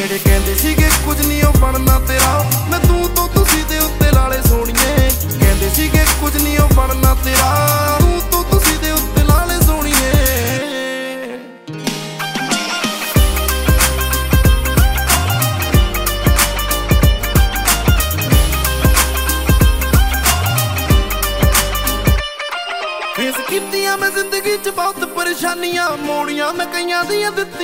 ਜਿਹੜੇ ਕਹਿੰਦੇ ਸੀਗੇ ਕੁਝ ਨਹੀਂ ਉਹ ਬਣਨਾ ਤੇਰਾ, ਮੈਂ ਤੂੰ ਤੋਂ ਤੁਸੀਂ ਦੇ ਉੱਤੇ ਲਾਲੇ ਸੋਣੀਏ। ਕਹਿੰਦੇ ਸੀਗੇ ਕੁਝ ਨਹੀਂ ਉਹ ਬਣਨਾ ਤੇਰਾ, ਤੂੰ ਤੋਂ ਤੁਸੀਂ ਦੇ ਉੱਤੇ ਲਾਲੇ ਸੋਣੀਏ। ਫੇਸ ਕੀਤੀਆਂ ਮੈਂ ਜ਼ਿੰਦਗੀ 'ਚ ਬਹੁਤ ਪਰੇਸ਼ਾਨੀਆਂ, ਮੋੜੀਆਂ ਮੈਂ ਕਈਆਂ ਦੀਆਂ ਦਿੱਤੀਆਂ